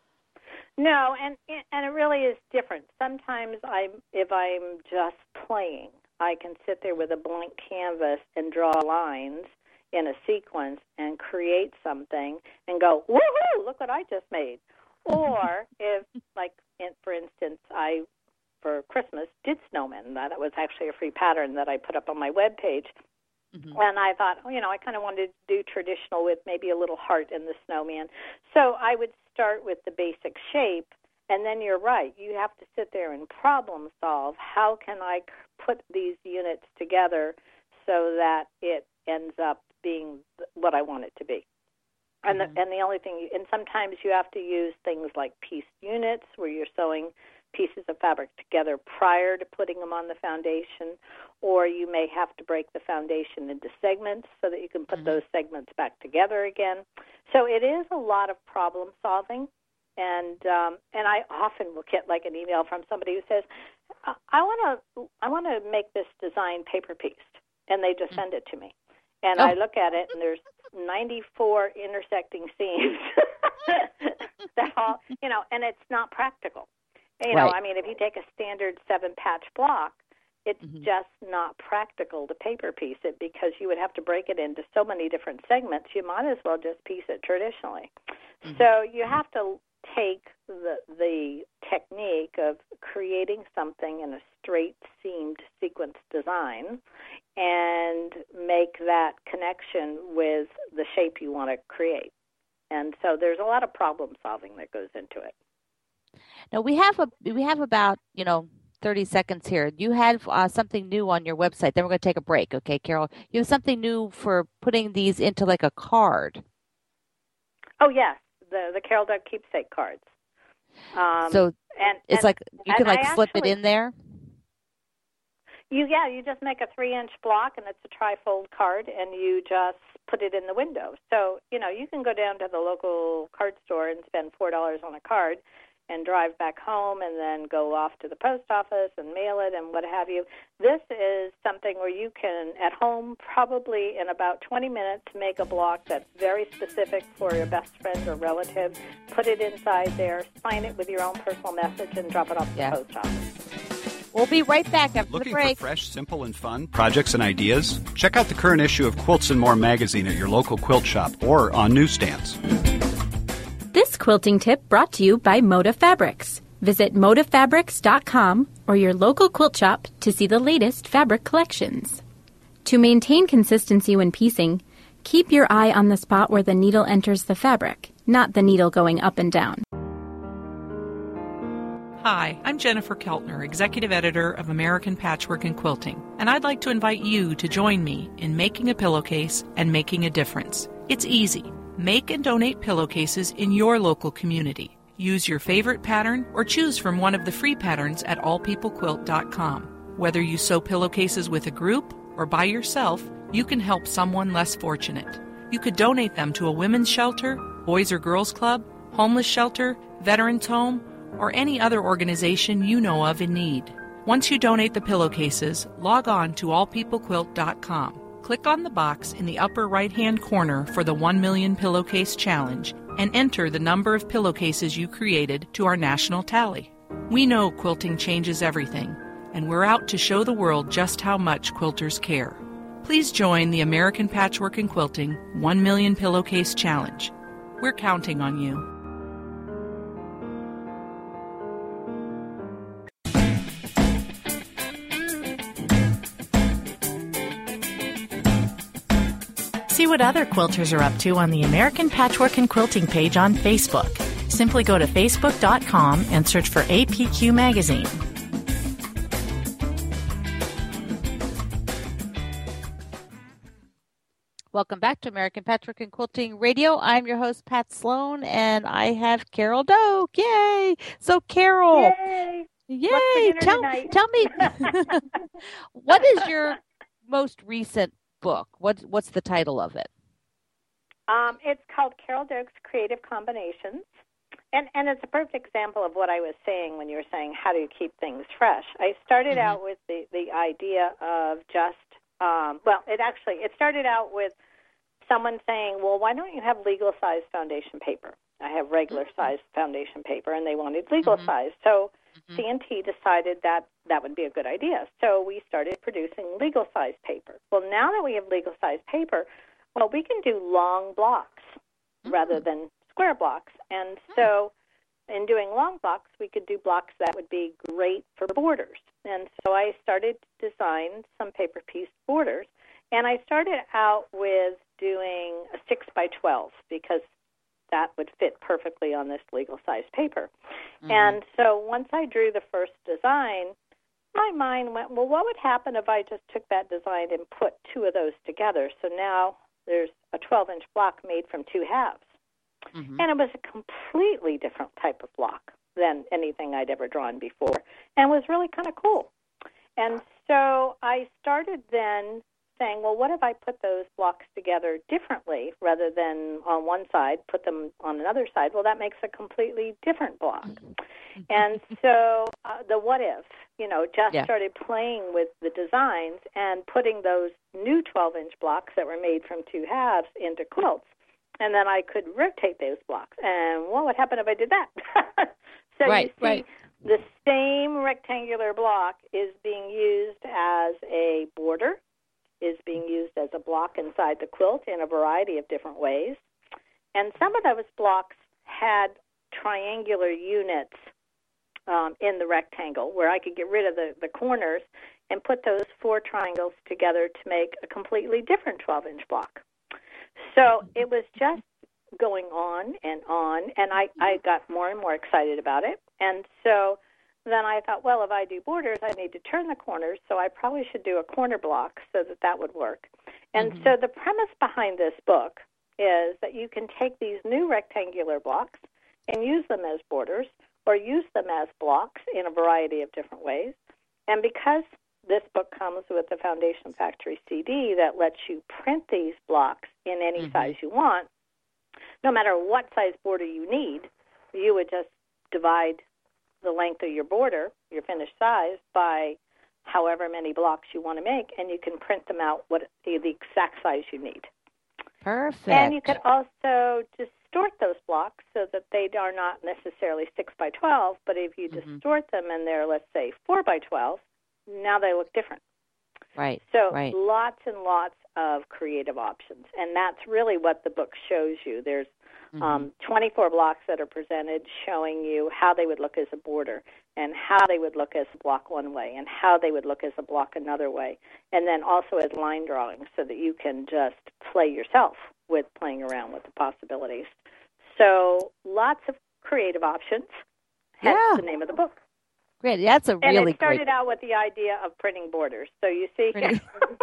No, and and it really is different. Sometimes I'm, if I'm just playing, I can sit there with a blank canvas and draw lines in a sequence and create something and go, woohoo, look what I just made. Or if, like, in, for instance, I, for Christmas, did snowmen. That was actually a free pattern that I put up on my webpage. Mm-hmm. And I thought, oh, you know, I kind of wanted to do traditional with maybe a little heart in the snowman. So I would start with the basic shape, and then you're right. You have to sit there and problem solve. How can I put these units together so that it ends up being what I want it to be? And mm-hmm. the, and the only thing, you, and sometimes you have to use things like pieced units where you're sewing pieces of fabric together prior to putting them on the foundation, or you may have to break the foundation into segments so that you can put mm-hmm. those segments back together again. So it is a lot of problem solving, and um, and I often will get like an email from somebody who says, I want to I want to make this design paper pieced, and they just mm-hmm. send it to me, and oh. I look at it and there's ninety-four intersecting seams that all, you know, and it's not practical. You know, right. I mean, if you take a standard seven-patch block, it's mm-hmm. just not practical to paper piece it, because you would have to break it into so many different segments. You might as well just piece it traditionally. Mm-hmm. So you have to take the the technique of creating something in a straight-seamed sequence design and make that connection with the shape you want to create. And so there's a lot of problem solving that goes into it. Now we have a we have about you know thirty seconds here. You have uh, something new on your website. Then we're going to take a break, okay, Carol? You have something new for putting these into like a card. Oh yes, the the Carol Dug keepsake cards. Um, so and it's and, like you can like I slip actually, it in there. You yeah, you just make a three-inch block, and it's a trifold card, and you just put it in the window. So you know you can go down to the local card store and spend four dollars on a card, and drive back home, and then go off to the post office and mail it and what have you. This is something where you can, at home, probably in about twenty minutes, make a block that's very specific for your best friend or relative, put it inside there, sign it with your own personal message, and drop it off to yeah. the post office. We'll be right back after Looking the break. Looking for fresh, simple, and fun projects and ideas? Check out the current issue of Quilts and More magazine at your local quilt shop or on newsstands. This quilting tip brought to you by Moda Fabrics. Visit moda fabrics dot com or your local quilt shop to see the latest fabric collections. To maintain consistency when piecing, keep your eye on the spot where the needle enters the fabric, not the needle going up and down. Hi, I'm Jennifer Keltner, Executive Editor of American Patchwork and Quilting, and I'd like to invite you to join me in making a pillowcase and making a difference. It's easy. Make and donate pillowcases in your local community. Use your favorite pattern or choose from one of the free patterns at all people quilt dot com. Whether you sew pillowcases with a group or by yourself, you can help someone less fortunate. You could donate them to a women's shelter, Boys or Girls Club, homeless shelter, veterans home, or any other organization you know of in need. Once you donate the pillowcases, log on to all people quilt dot com. Click on the box in the upper right-hand corner for the one million Pillowcase Challenge and enter the number of pillowcases you created to our national tally. We know quilting changes everything, and we're out to show the world just how much quilters care. Please join the American Patchwork and Quilting one million Pillowcase Challenge. We're counting on you. see what other quilters are up to on the American Patchwork and Quilting page on Facebook. Simply go to facebook dot com and search for A P Q Magazine. Welcome back to American Patchwork and Quilting Radio. I'm your host, Pat Sloan, and I have Carol Doak. Yay! So, Carol. Yay! Yay! Tell, tell me, what is your most recent book? What, what's the title of it? Um, it's called Carol Doak's Creative Combinations. And, and it's a perfect example of what I was saying when you were saying, how do you keep things fresh? I started mm-hmm. out with the, the idea of just, um, well, it actually, it started out with someone saying, well, why don't you have legal-sized foundation paper? I have regular-sized mm-hmm. foundation paper, and they wanted legal-sized. Mm-hmm. So mm-hmm. C and T decided that that would be a good idea. So we started producing legal-sized paper. Well, now that we have legal-sized paper, well, we can do long blocks mm-hmm. rather than square blocks. And mm-hmm. so in doing long blocks, we could do blocks that would be great for borders. And so I started to design some paper piece borders. And I started out with doing a six by twelve because that would fit perfectly on this legal-sized paper. Mm-hmm. And so once I drew the first design, my mind went, well, what would happen if I just took that design and put two of those together? So now there's a twelve-inch block made from two halves. Mm-hmm. And it was a completely different type of block than anything I'd ever drawn before, and was really kind of cool. And so I started then saying, well, what if I put those blocks together differently rather than on one side, put them on another side? Well, that makes a completely different block. Mm-hmm. And so uh, the what if, you know, just yeah. started playing with the designs and putting those new twelve-inch blocks that were made from two halves into quilts. And then I could rotate those blocks. And what would happen if I did that? so right, you see, right. the same rectangular block is being used as a border, is being used as a block inside the quilt in a variety of different ways. And some of those blocks had triangular units um, in the rectangle where I could get rid of the, the corners and put those four triangles together to make a completely different twelve-inch block. So it was just going on and on, and I, I got more and more excited about it. And so then I thought, well, if I do borders, I need to turn the corners, so I probably should do a corner block so that that would work. And mm-hmm. so the premise behind this book is that you can take these new rectangular blocks and use them as borders or use them as blocks in a variety of different ways. And because this book comes with the Foundation Factory C D that lets you print these blocks in any mm-hmm. size you want, no matter what size border you need, you would just divide the length of your border, your finished size, by however many blocks you want to make, and you can print them out what the exact size you need. Perfect. And you could also distort those blocks so that they are not necessarily six by twelve, but if you mm-hmm. distort them and they're, let's say, four by twelve, now they look different. Right. So right. lots and lots of creative options, and that's really what the book shows you. There's mm-hmm. um, twenty-four blocks that are presented showing you how they would look as a border and how they would look as a block one way and how they would look as a block another way, and then also as line drawings so that you can just play yourself with playing around with the possibilities. So lots of creative options. Hence yeah. the name of the book. Great. That's a really And it started great... out with the idea of printing borders. So you see, Printing...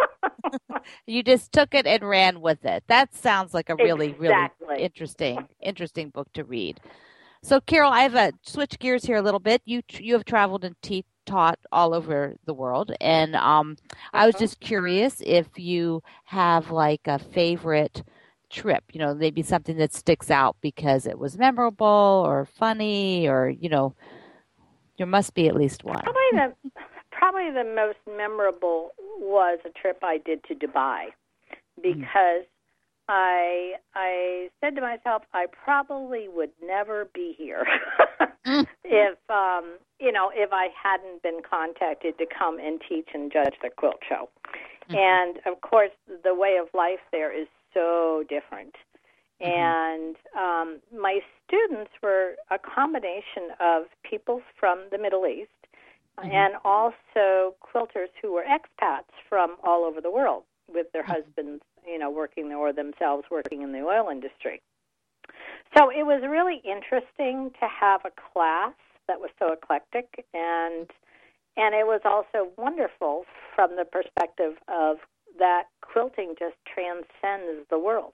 you just took it and ran with it. That sounds like a really, exactly. really interesting, interesting book to read. So, Carol, I have a switch gears here a little bit. You you have traveled and te- taught all over the world, and um, mm-hmm. I was just curious if you have like a favorite trip. You know, maybe something that sticks out because it was memorable or funny, or you know. There must be at least one. Probably the probably the most memorable was a trip I did to Dubai, because mm. I I said to myself I probably would never be here mm. if um, you know if I hadn't been contacted to come and teach and judge the quilt show, mm. and of course the way of life there is so different. Mm-hmm. And um, my students were a combination of people from the Middle East mm-hmm. and also quilters who were expats from all over the world with their mm-hmm. husbands you know, working or themselves working in the oil industry. So it was really interesting to have a class that was so eclectic, and and it was also wonderful from the perspective of that quilting just transcends the world.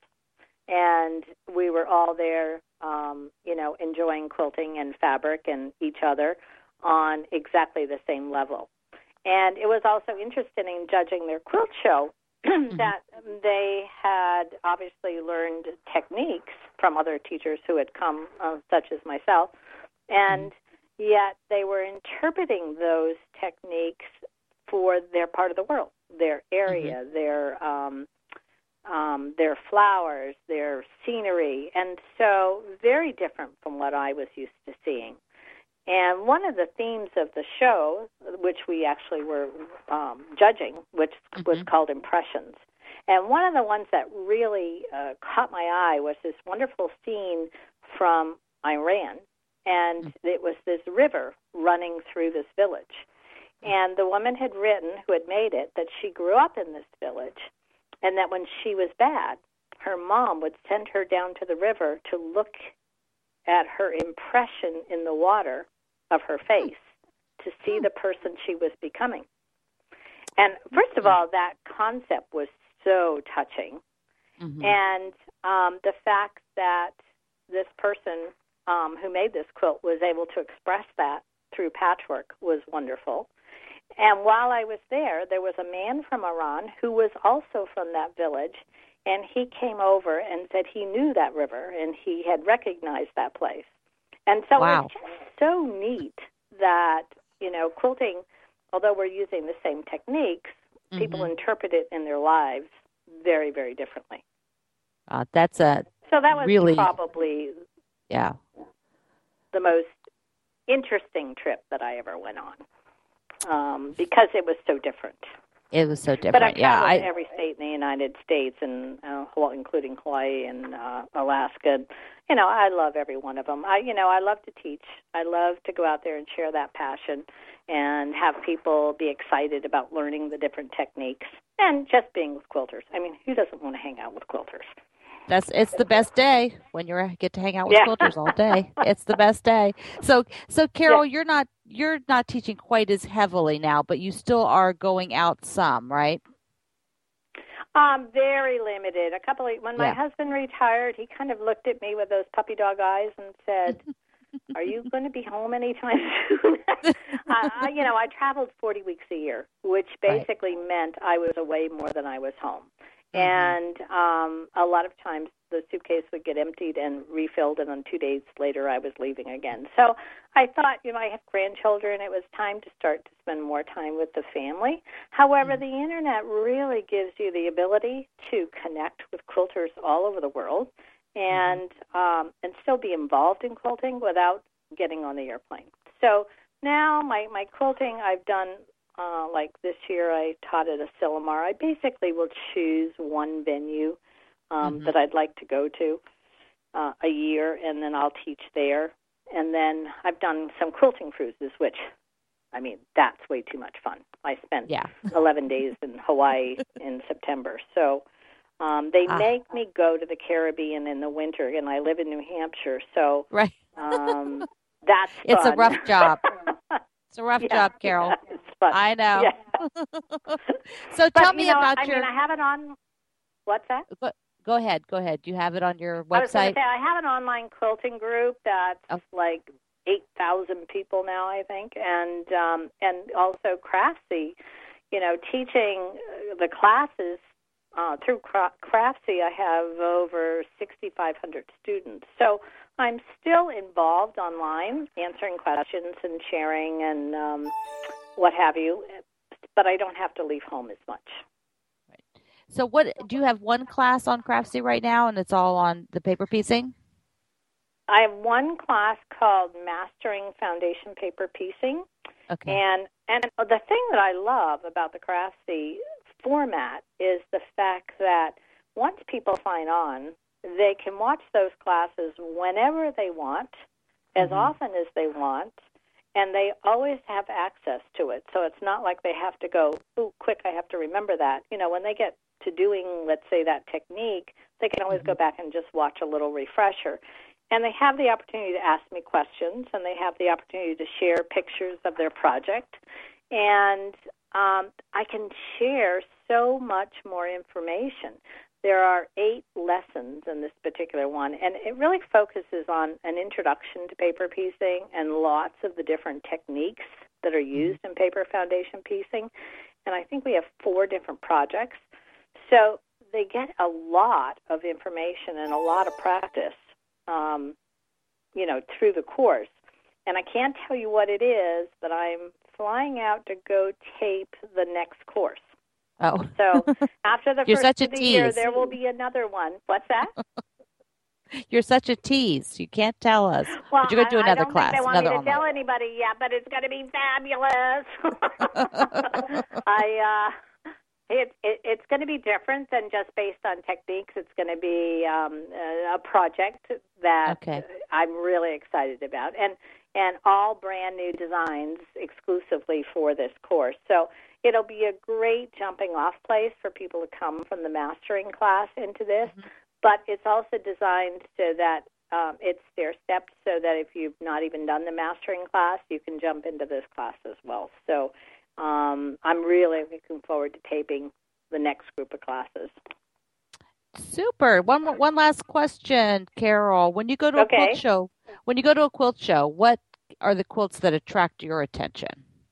And we were all there, um, you know, enjoying quilting and fabric and each other on exactly the same level. And it was also interesting in judging their quilt show that they had obviously learned techniques from other teachers who had come, uh, such as myself, and yet they were interpreting those techniques for their part of the world, their area, mm-hmm. their um, um, their flowers, their scenery, and so very different from what I was used to seeing. And one of the themes of the show, which we actually were um, judging, which mm-hmm. was called Impressions, and one of the ones that really uh, caught my eye was this wonderful scene from Iran, and mm-hmm. it was this river running through this village. And the woman had written, who had made it, that she grew up in this village, and that when she was bad, her mom would send her down to the river to look at her impression in the water of her face to see the person she was becoming. And first of all, that concept was so touching. Mm-hmm. And um, the fact that this person um, who made this quilt was able to express that through patchwork was wonderful. And while I was there, there was a man from Iran who was also from that village, and he came over and said he knew that river and he had recognized that place. And so wow. It's just so neat that, you know, quilting, although we're using the same techniques, mm-hmm. people interpret it in their lives very, very differently. Uh, that's a So that was really, probably yeah. the most interesting trip that I ever went on. Um, because it was so different. It was so different. But I've yeah, traveled I, to every state in the United States, and uh, including Hawaii and uh, Alaska. You know, I love every one of them. I, you know, I love to teach. I love to go out there and share that passion, and have people be excited about learning the different techniques and just being with quilters. I mean, who doesn't want to hang out with quilters? That's it's the best day when you get to hang out with yeah. quilters all day. It's the best day. So, so Carol, yeah. you're not you're not teaching quite as heavily now, but you still are going out some, right? Um, very limited. A couple of, when my yeah. husband retired, he kind of looked at me with those puppy dog eyes and said, "Are you going to be home anytime soon?" uh, you know, I traveled forty weeks a year, which basically right. meant I was away more than I was home. Mm-hmm. And um, a lot of times the suitcase would get emptied and refilled, and then two days later I was leaving again. So I thought, you know, I have grandchildren. It was time to start to spend more time with the family. However, mm-hmm. the Internet really gives you the ability to connect with quilters all over the world and mm-hmm. um, and still be involved in quilting without getting on the airplane. So now my, my quilting, I've done... Uh, like this year, I taught at Asilomar. I basically will choose one venue um, mm-hmm. that I'd like to go to uh, a year, and then I'll teach there. And then I've done some quilting cruises, which, I mean, that's way too much fun. I spent yeah. eleven days in Hawaii in September. So um, they ah. make me go to the Caribbean in the winter, and I live in New Hampshire. So right. um, that's fun. It's a rough job. It's a rough yeah, job, Carol. Yeah, it's fun. I know. Yeah. So but, tell me you know, about I your... I mean, I have it on... What's that? Go, go ahead. Go ahead. Do you have it on your website? I was going to say, I have an online quilting group that's oh. like eight thousand people now, I think, and um, and also Craftsy, you know, teaching the classes uh, through Craftsy. I have over sixty-five hundred students. So I'm still involved online, answering questions and sharing and um, what have you, but I don't have to leave home as much. Right. So what, do you have one class on Craftsy right now, and it's all on the paper piecing? I have one class called Mastering Foundation Paper Piecing. Okay. And, and the thing that I love about the Craftsy format is the fact that once people sign on, they can watch those classes whenever they want, as mm-hmm. often as they want, and they always have access to it. So it's not like they have to go, "Ooh, quick, I have to remember that." You know, when they get to doing, let's say, that technique, they can always go back and just watch a little refresher. And they have the opportunity to ask me questions, and they have the opportunity to share pictures of their project. And um, I can share so much more information. There are eight lessons in this particular one, and it really focuses on an introduction to paper piecing and lots of the different techniques that are used in paper foundation piecing. And I think we have four different projects. So they get a lot of information and a lot of practice, um, you know, through the course. And I can't tell you what it is, but I'm flying out to go tape the next course. Oh. So after the You're first such a of the tease. year, there will be another one. What's that? You're such a tease. You can't tell us. Well, but you're going to do I, another I don't class. think they want another me to online. tell anybody yet, but it's going to be fabulous. I, uh, it, it, it's going to be different than just based on techniques. It's going to be um, a, a project that okay. I'm really excited about, and and all brand new designs exclusively for this course. So it'll be a great jumping off place for people to come from the mastering class into this, mm-hmm. but it's also designed so that um, it's stair-stepped so that if you've not even done the mastering class, you can jump into this class as well. So um, I'm really looking forward to taping the next group of classes. Super. One more, one last question, Carol. When you go to a okay. quilt show, when you go to a quilt show, what are the quilts that attract your attention?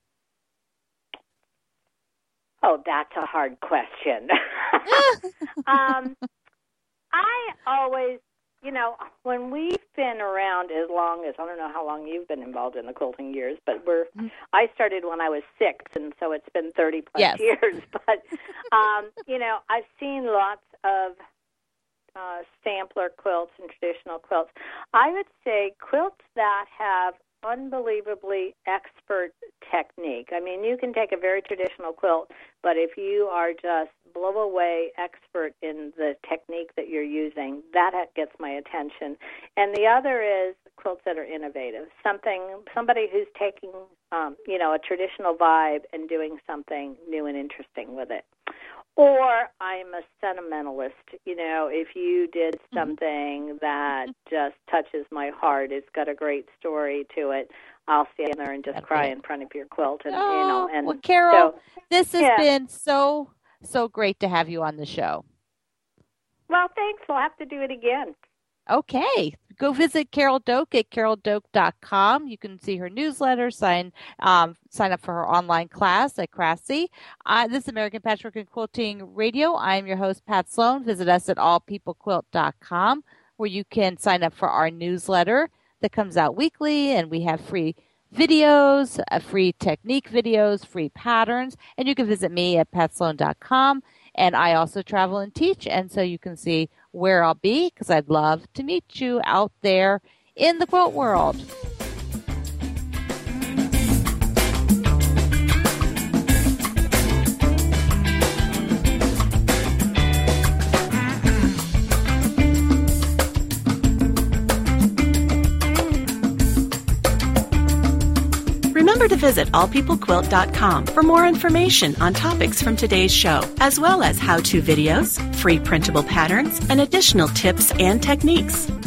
Oh, that's a hard question. um, I always, you know, when we've been around as long as, I don't know how long you've been involved in the quilting years, but we're, I started when I was six, and so it's been thirty plus yes. years. But, um, you know, I've seen lots of uh, sampler quilts and traditional quilts. I would say quilts that have unbelievably expert technique. I mean, you can take a very traditional quilt, but if you are just blow away expert in the technique that you're using, that gets my attention. And the other is quilts that are innovative. Something, somebody who's taking, um, you know, a traditional vibe and doing something new and interesting with it. Or I'm a sentimentalist. You know, if you did something that just touches my heart, it's got a great story to it, I'll stand there and just That's cry it. in front of your quilt. And oh, you know, and well, Carol, so, this has yeah. been so so great to have you on the show. Well, thanks. We'll have to do it again. Okay. Go visit Carol Doak at carol doak dot com. You can see her newsletter, sign um, sign up for her online class at Craftsy. Uh, this is American Patchwork and Quilting Radio. I'm your host, Pat Sloan. Visit us at all people quilt dot com, where you can sign up for our newsletter that comes out weekly, and we have free videos, uh, free technique videos, free patterns, and you can visit me at pat sloan dot com. And I also travel and teach, and so you can see where I'll be, because I'd love to meet you out there in the quilt world. Remember to visit all people quilt dot com for more information on topics from today's show, as well as how-to videos, free printable patterns, and additional tips and techniques.